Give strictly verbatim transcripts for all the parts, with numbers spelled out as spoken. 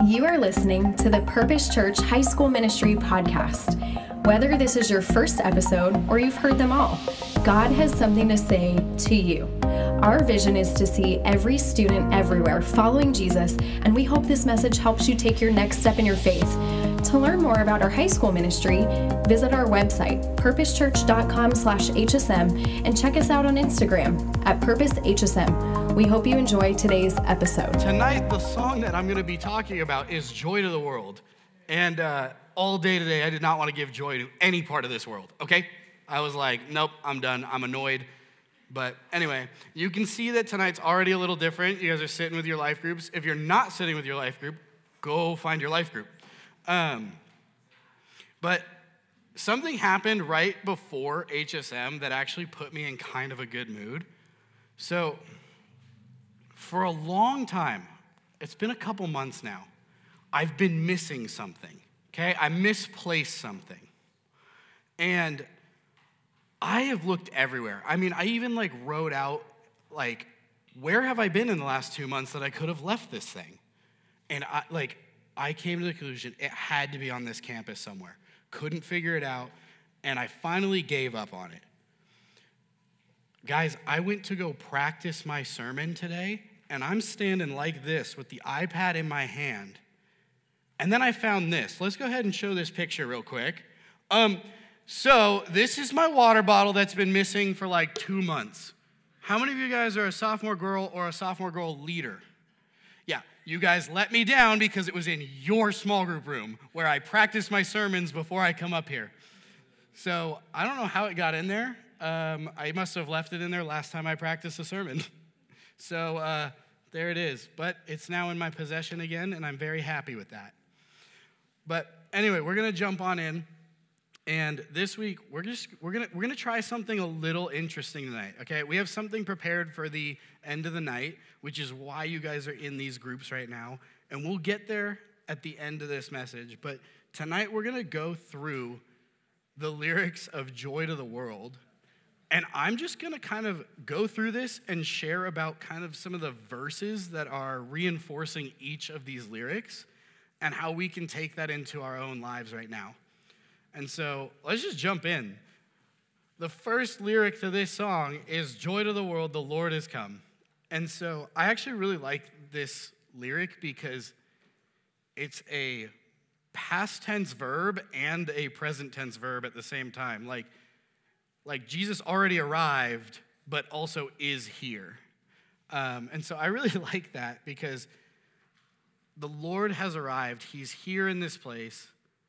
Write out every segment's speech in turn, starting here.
You are listening to the Purpose Church High School Ministry podcast. Whether this is your first episode or you've heard them all, God has something to say to you. Our vision is to see every student everywhere following Jesus, and we hope this message helps you take your next step in your faith. To learn more about our high school ministry, visit our website, purposechurch.com slash HSM, and check us out on Instagram at PurposeHSM. We hope you enjoy today's episode. Tonight, the song that I'm going to be talking about is Joy to the World. And uh, all day today, I did not want to give joy to any part of this world, okay? I was like, nope, I'm done. I'm annoyed. But anyway, you can see that tonight's already a little different. You guys are sitting with your life groups. If you're not sitting with your life group, go find your life group. Um, but something happened right before H S M that actually put me in kind of a good mood. So for a long time, it's been a couple months now, I've been missing something, okay? I misplaced something. And I have looked everywhere. I mean, I even like wrote out, like, where have I been in the last two months that I could have left this thing? And I, like, I came to the conclusion it had to be on this campus somewhere. Couldn't figure it out, and I finally gave up on it. Guys, I went to go practice my sermon today, and I'm standing like this with the iPad in my hand. And then I found this. Let's go ahead and show this picture real quick. Um, so this is my water bottle that's been missing for like two months. How many of you guys are a sophomore girl or a sophomore girl leader? Yeah, you guys let me down because it was in your small group room where I practice my sermons before I come up here. So I don't know how it got in there. Um, I must have left it in there last time I practiced a sermon. So uh, there it is. But it's now in my possession again, and I'm very happy with that. But anyway, we're going to jump on in. And this week, we're just we're gonna we're gonna try something a little interesting tonight. Okay, we have something prepared for the end of the night, which is why you guys are in these groups right now. And we'll get there at the end of this message. But tonight, we're gonna go through the lyrics of "Joy to the World," and I'm just gonna kind of go through this and share about kind of some of the verses that are reinforcing each of these lyrics, and how we can take that into our own lives right now. And so let's just jump in. The first lyric to this song is "Joy to the world, the Lord has come." And so I actually really like this lyric because it's a past tense verb and a present tense verb at the same time. Like, like Jesus already arrived, but also is here. Um, and so I really like that because the Lord has arrived. He's here in this place.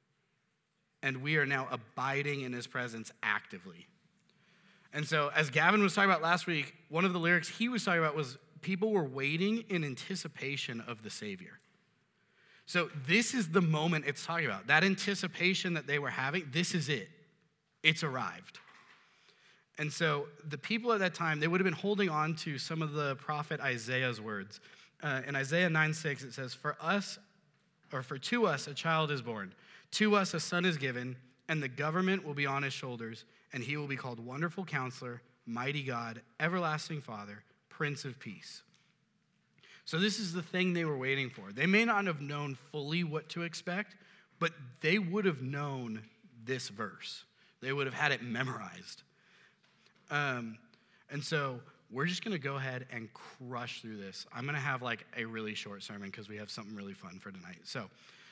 And we are now abiding in his presence actively. And so, as Gavin was talking about last week, one of the lyrics he was talking about was people were waiting in anticipation of the Savior. So this is the moment it's talking about. That anticipation that they were having, this is it. It's arrived. And so the people at that time, they would have been holding on to some of the prophet Isaiah's words. Uh, in Isaiah nine six, it says, For us, or for to us a child is born. To us a son is given, and the government will be on his shoulders, and he will be called Wonderful Counselor, Mighty God, Everlasting Father, Prince of Peace. So this is the thing they were waiting for. They may not have known fully what to expect, but they would have known this verse. They would have had it memorized. Um, and so we're just going to go ahead and crush through this. I'm going to have like a really short sermon because we have something really fun for tonight. So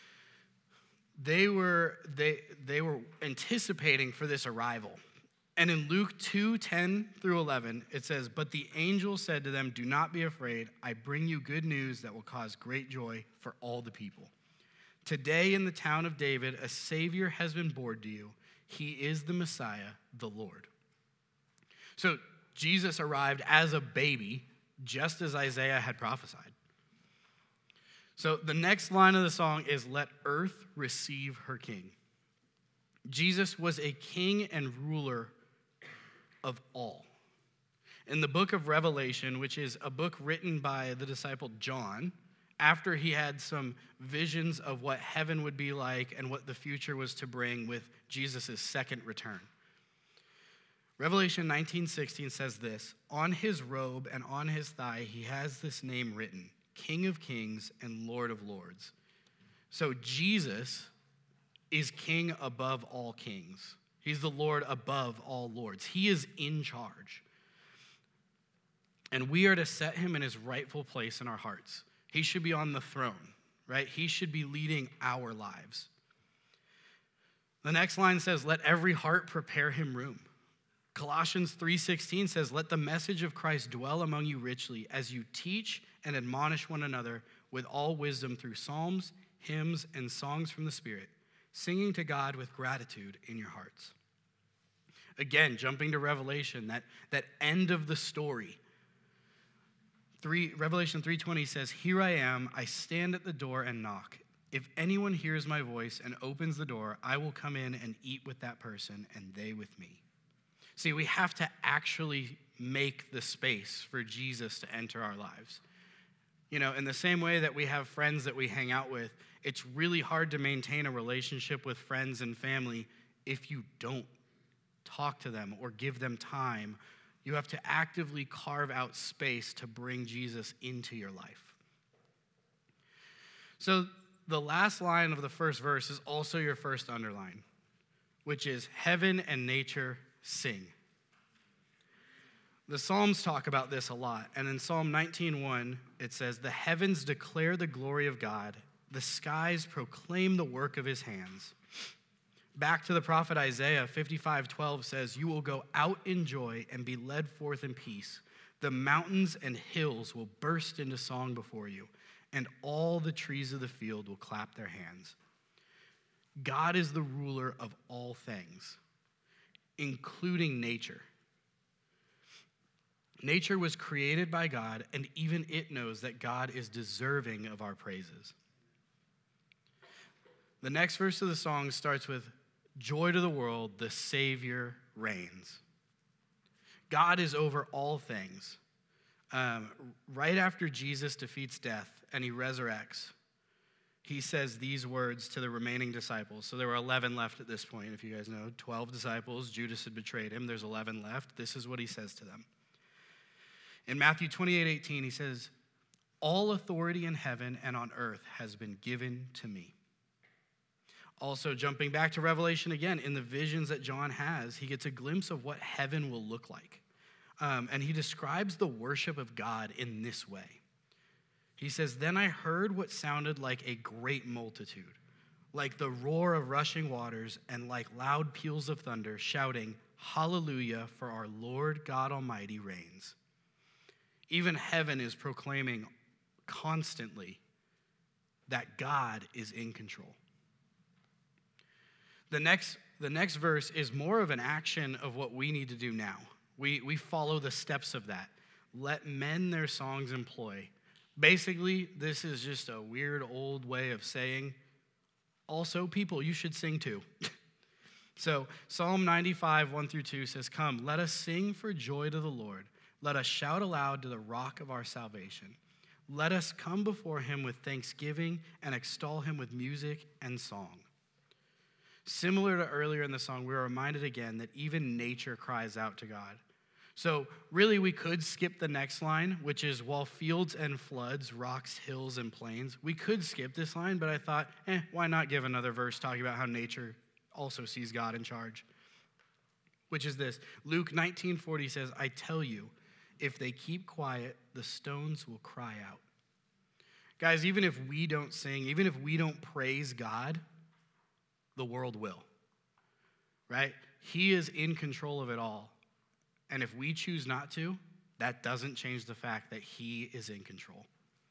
They were they they were anticipating for this arrival. And in Luke two ten through eleven, it says, But the angel said to them, Do not be afraid. I bring you good news that will cause great joy for all the people. Today in the town of David, a Savior has been born to you. He is the Messiah, the Lord. So Jesus arrived as a baby, just as Isaiah had prophesied. So the next line of the song is, Let earth receive her king. Jesus was a king and ruler of all. In the book of Revelation, which is a book written by the disciple John, after he had some visions of what heaven would be like and what the future was to bring with Jesus' second return. Revelation nineteen sixteen says this, On his robe and on his thigh he has this name written, King of Kings and Lord of Lords. So Jesus is king above all kings. He's the Lord above all lords. He is in charge. And we are to set him in his rightful place in our hearts. He should be on the throne, right? He should be leading our lives. The next line says, let every heart prepare him room. Colossians three sixteen says, let the message of Christ dwell among you richly as you teach and admonish one another with all wisdom through psalms, hymns, and songs from the Spirit, singing to God with gratitude in your hearts. Again, jumping to Revelation, that, that end of the story. Three, Revelation three twenty says, here I am, I stand at the door and knock. If anyone hears my voice and opens the door, I will come in and eat with that person and they with me. See, we have to actually make the space for Jesus to enter our lives. You know, in the same way that we have friends that we hang out with, it's really hard to maintain a relationship with friends and family if you don't talk to them or give them time. You have to actively carve out space to bring Jesus into your life. So the last line of the first verse is also your first underline, which is heaven and nature sing. The Psalms talk about this a lot, and in Psalm nineteen one, it says, the heavens declare the glory of God, the skies proclaim the work of his hands. Back to the prophet Isaiah, fifty-five twelve says, you will go out in joy and be led forth in peace. The mountains and hills will burst into song before you, and all the trees of the field will clap their hands. God is the ruler of all things, including nature. Nature was created by God, and even it knows that God is deserving of our praises. The next verse of the song starts with, joy to the world, the Savior reigns. God is over all things. Um, right after Jesus defeats death and he resurrects, he says these words to the remaining disciples. So there were eleven left at this point, if you guys know. twelve disciples. Judas had betrayed him. There's eleven left. This is what he says to them. In Matthew twenty-eight eighteen, he says, all authority in heaven and on earth has been given to me. Also, jumping back to Revelation again, in the visions that John has, he gets a glimpse of what heaven will look like. Um, and he describes the worship of God in this way. He says, then I heard what sounded like a great multitude, like the roar of rushing waters and like loud peals of thunder, shouting, hallelujah, for our Lord God Almighty reigns. Even heaven is proclaiming constantly that God is in control. The next, the next verse is more of an action of what we need to do now. We, we follow the steps of that. Let men their songs employ. Basically, this is just a weird old way of saying, also, people, you should sing too. So Psalm ninety-five, one through two says, come, let us sing for joy to the Lord. Let us shout aloud to the rock of our salvation. Let us come before him with thanksgiving and extol him with music and song. Similar to earlier in the song, we are reminded again that even nature cries out to God. So really we could skip the next line, which is while fields and floods, rocks, hills, and plains. We could skip this line, but I thought, eh, why not give another verse talking about how nature also sees God in charge? Which is this. Luke nineteen forty says, I tell you, if they keep quiet, the stones will cry out. Guys, even if we don't sing, even if we don't praise God, the world will, right? He is in control of it all. And if we choose not to, that doesn't change the fact that he is in control.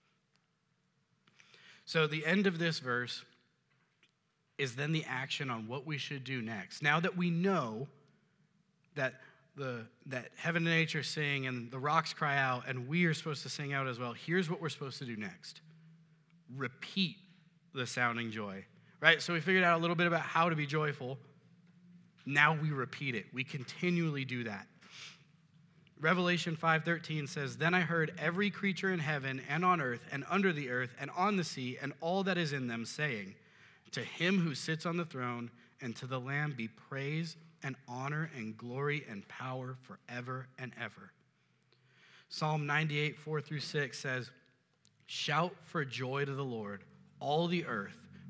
So the end of this verse is then the action on what we should do next. Now that we know that the that heaven and nature sing and the rocks cry out and we are supposed to sing out as well, here's what we're supposed to do next. Repeat the sounding joy. Right, so we figured out a little bit about how to be joyful. Now we repeat it. We continually do that. Revelation five thirteen says, then I heard every creature in heaven and on earth and under the earth and on the sea and all that is in them saying, to him who sits on the throne and to the Lamb be praise and honor and glory and power forever and ever. Psalm ninety-eight, four through six says, shout for joy to the Lord, all the earth.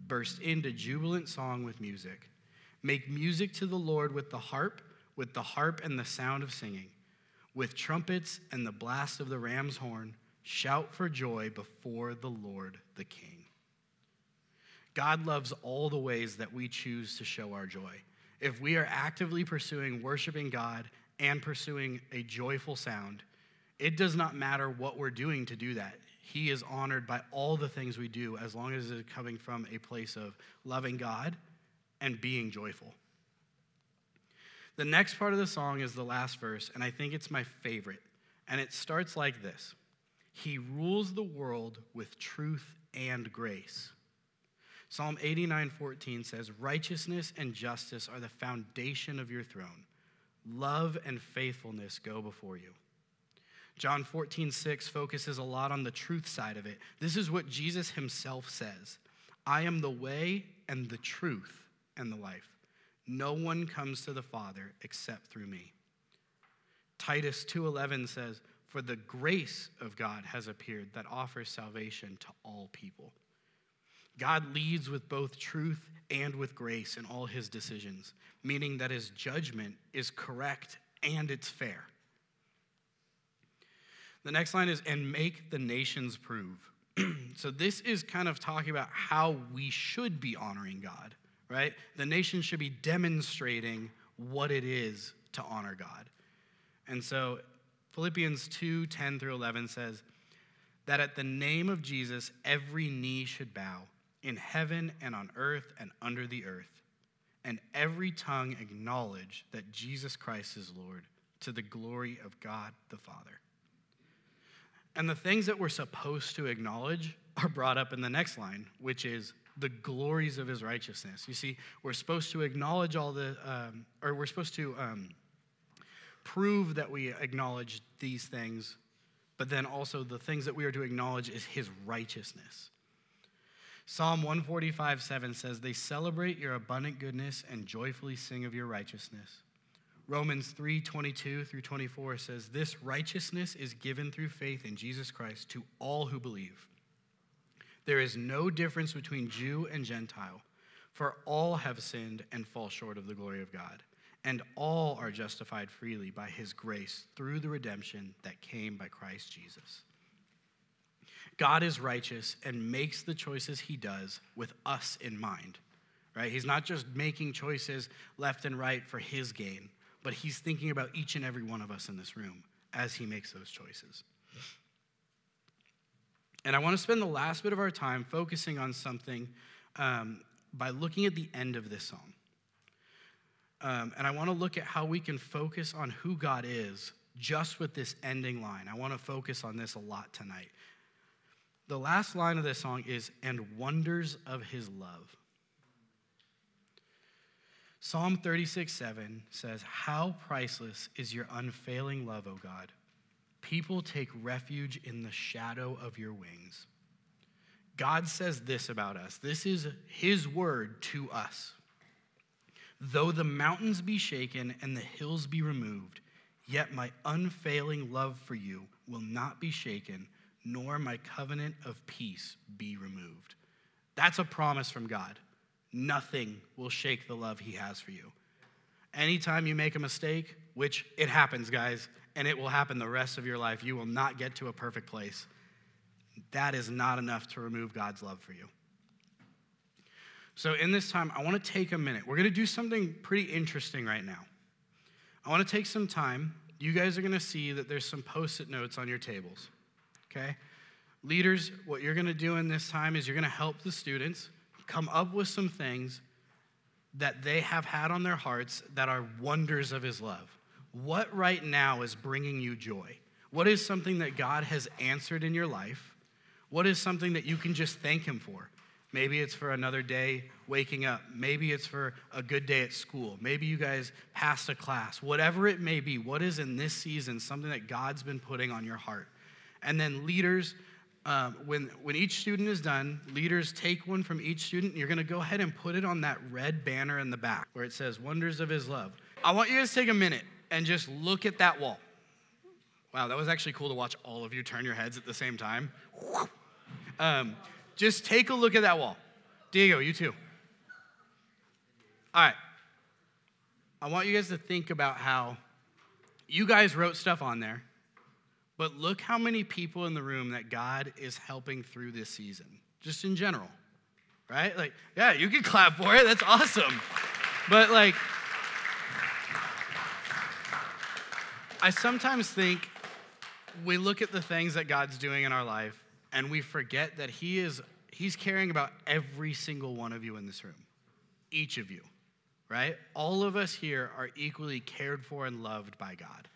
Burst into jubilant song with music. Make music to the Lord with the harp, with the harp and the sound of singing. With trumpets and the blast of the ram's horn, shout for joy before the Lord the King. God loves all the ways that we choose to show our joy. If we are actively pursuing worshiping God and pursuing a joyful sound, it does not matter what we're doing to do that. He is honored by all the things we do as long as it is coming from a place of loving God and being joyful. The next part of the song is the last verse, and I think it's my favorite. And it starts like this. He rules the world with truth and grace. Psalm eighty-nine fourteen says, righteousness and justice are the foundation of your throne. Love and faithfulness go before you. John fourteen six focuses a lot on the truth side of it. This is what Jesus himself says. I am the way and the truth and the life. No one comes to the Father except through me. Titus two eleven says, for the grace of God has appeared that offers salvation to all people. God leads with both truth and with grace in all his decisions, meaning that his judgment is correct and it's fair. The next line is, and make the nations prove. So this is kind of talking about how we should be honoring God, right? The nation should be demonstrating what it is to honor God. And so Philippians two ten through eleven says that at the name of Jesus, every knee should bow in heaven and on earth and under the earth, and every tongue acknowledge that Jesus Christ is Lord, to the glory of God the Father. And the things that we're supposed to acknowledge are brought up in the next line, which is the glories of his righteousness. You see, we're supposed to acknowledge all the, um, or we're supposed to um, prove that we acknowledge these things, but then also the things that we are to acknowledge is his righteousness. Psalm one forty-five seven says, they celebrate your abundant goodness and joyfully sing of your righteousness. Romans three twenty-two through twenty-four says, this righteousness is given through faith in Jesus Christ to all who believe. There is no difference between Jew and Gentile, for all have sinned and fall short of the glory of God, and all are justified freely by his grace through the redemption that came by Christ Jesus. God is righteous and makes the choices he does with us in mind, right? He's not just making choices left and right for his gain, but he's thinking about each and every one of us in this room as he makes those choices. And I want to spend the last bit of our time focusing on something um, by looking at the end of this song. Um, and I want to look at how we can focus on who God is just with this ending line. I want to focus on this a lot tonight. The last line of this song is, and wonders of his love. Psalm thirty-six seven says, how priceless is your unfailing love, O God. People take refuge in the shadow of your wings. God says this about us. This is his word to us. Though the mountains be shaken and the hills be removed, yet my unfailing love for you will not be shaken, nor my covenant of peace be removed. That's a promise from God. Nothing will shake the love he has for you. Anytime you make a mistake, which it happens, guys, and it will happen the rest of your life, you will not get to a perfect place. That is not enough to remove God's love for you. So in this time, I want to take a minute. We're going to do something pretty interesting right now. I want to take some time. You guys are going to see that there's some post-it notes on your tables, okay? Leaders, what you're going to do in this time is you're going to help the students come up with some things that they have had on their hearts that are wonders of his love. What right now is bringing you joy? What is something that God has answered in your life? What is something that you can just thank him for? Maybe it's for another day waking up. Maybe it's for a good day at school. Maybe you guys passed a class. Whatever it may be, what is in this season something that God's been putting on your heart? And then leaders, um, when, when each student is done, leaders take one from each student. And you're going to go ahead and put it on that red banner in the back where it says, Wonders of His Love. I want you guys to take a minute and just look at that wall. Wow, that was actually cool to watch all of you turn your heads at the same time. Um, just take a look at that wall. Diego, you too. All right. I want you guys to think about how you guys wrote stuff on there, but look how many people in the room that God is helping through this season, just in general, right? Like, yeah, you can clap for it. That's awesome. But like, I sometimes think we look at the things that God's doing in our life and we forget that he is, he's caring about every single one of you in this room, each of you, right? All of us here are equally cared for and loved by God.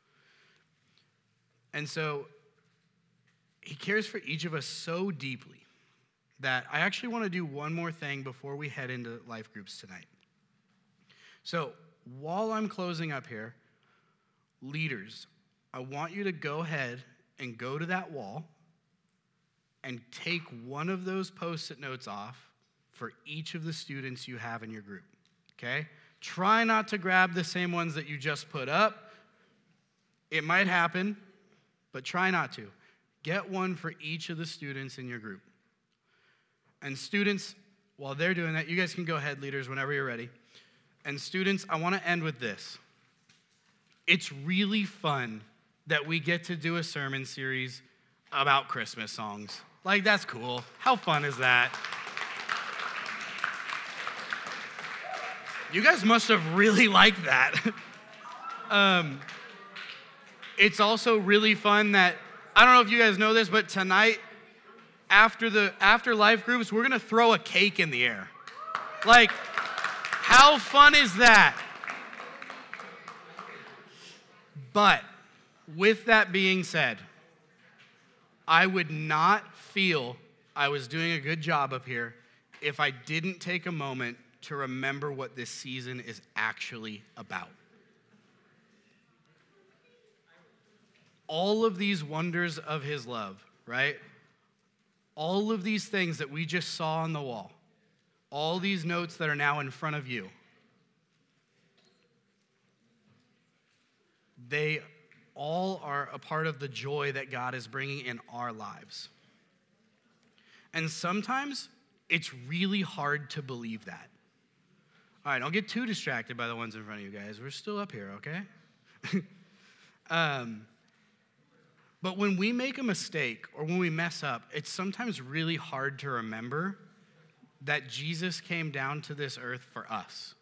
And so he cares for each of us so deeply that I actually want to do one more thing before we head into life groups tonight. So while I'm closing up here, leaders, I want you to go ahead and go to that wall and take one of those Post-it notes off for each of the students you have in your group, okay? Try not to grab the same ones that you just put up. It might happen, but try not to. Get one for each of the students in your group. And students, while they're doing that, you guys can go ahead, leaders, whenever you're ready. And students, I want to end with this. It's really fun that we get to do a sermon series about Christmas songs. Like, that's cool. How fun is that? You guys must have really liked that. um, it's also really fun that, I don't know if you guys know this, but tonight, after the after life groups, we're going to throw a cake in the air. Like, how fun is that? But with that being said, I would not feel I was doing a good job up here if I didn't take a moment to remember what this season is actually about. All of these wonders of his love, right? All of these things that we just saw on the wall, all these notes that are now in front of you, they all are a part of the joy that God is bringing in our lives. And sometimes it's really hard to believe that. All right, don't get too distracted by the ones in front of you guys. We're still up here, okay? um, but when we make a mistake or when we mess up, it's sometimes really hard to remember that Jesus came down to this earth for us.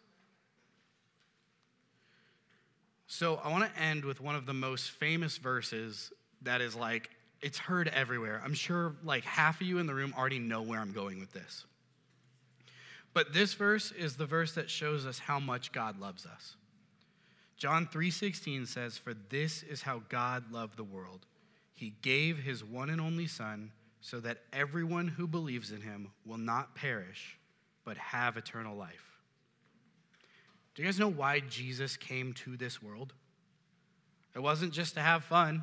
So I want to end with one of the most famous verses that is like, it's heard everywhere. I'm sure like half of you in the room already know where I'm going with this. But this verse is the verse that shows us how much God loves us. John three sixteen says, "For this is how God loved the world. He gave his one and only Son so that everyone who believes in him will not perish, but have eternal life." Do you guys know why Jesus came to this world? It wasn't just to have fun.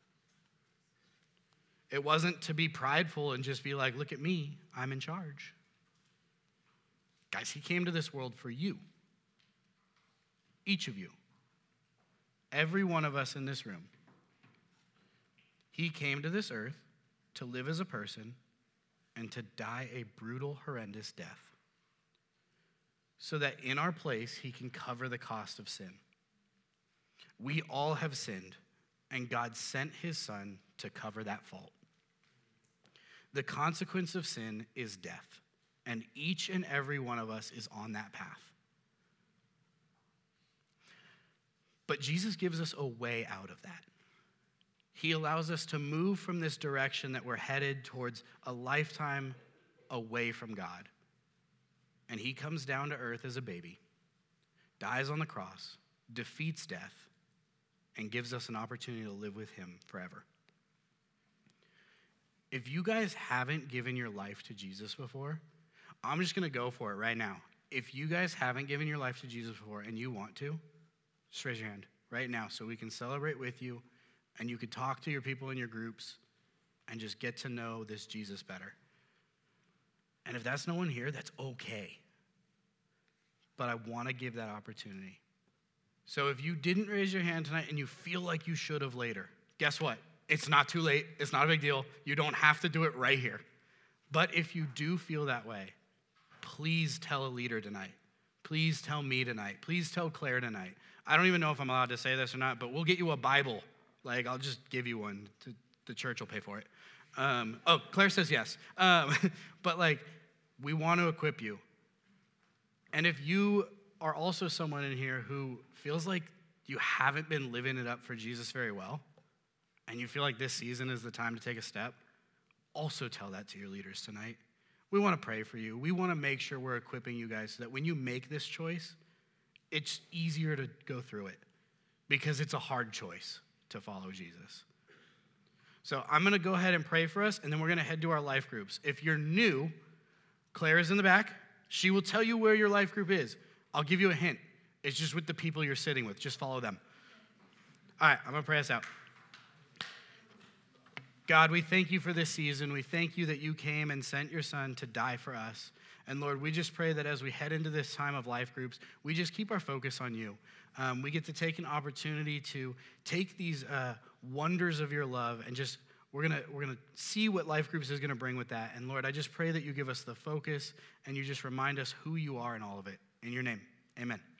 It wasn't to be prideful and just be like, look at me, I'm in charge. Guys, he came to this world for you. Each of you. Every one of us in this room. He came to this earth to live as a person and to die a brutal, horrendous death, so that in our place, he can cover the cost of sin. We all have sinned, and God sent his Son to cover that fault. The consequence of sin is death, and each and every one of us is on that path. But Jesus gives us a way out of that. He allows us to move from this direction that we're headed towards a lifetime away from God. And he comes down to earth as a baby, dies on the cross, defeats death, and gives us an opportunity to live with him forever. If you guys haven't given your life to Jesus before, I'm just going to go for it right now. If you guys haven't given your life to Jesus before and you want to, just raise your hand right now so we can celebrate with you and you can talk to your people in your groups and just get to know this Jesus better. And if that's no one here, that's okay. But I want to give that opportunity. So if you didn't raise your hand tonight and you feel like you should have later, guess what? It's not too late. It's not a big deal. You don't have to do it right here. But if you do feel that way, please tell a leader tonight. Please tell me tonight. Please tell Claire tonight. I don't even know if I'm allowed to say this or not, but we'll get you a Bible. Like, I'll just give you one. To, the church will pay for it. Um, oh, Claire says yes. Um, but, like, we want to equip you. And if you are also someone in here who feels like you haven't been living it up for Jesus very well, and you feel like this season is the time to take a step, also tell that to your leaders tonight. We want to pray for you. We want to make sure we're equipping you guys so that when you make this choice, it's easier to go through it because it's a hard choice to follow Jesus. So I'm going to go ahead and pray for us, and then we're going to head to our life groups. If you're new, Claire is in the back. She will tell you where your life group is. I'll give you a hint. It's just with the people you're sitting with. Just follow them. All right, I'm going to pray us out. God, we thank you for this season. We thank you that you came and sent your son to die for us. And Lord, we just pray that as we head into this time of life groups, we just keep our focus on you. Um, we get to take an opportunity to take these uh, wonders of your love and just, we're gonna we're gonna see what life groups is gonna bring with that. And Lord, I just pray that you give us the focus and you just remind us who you are in all of it. In your name, amen.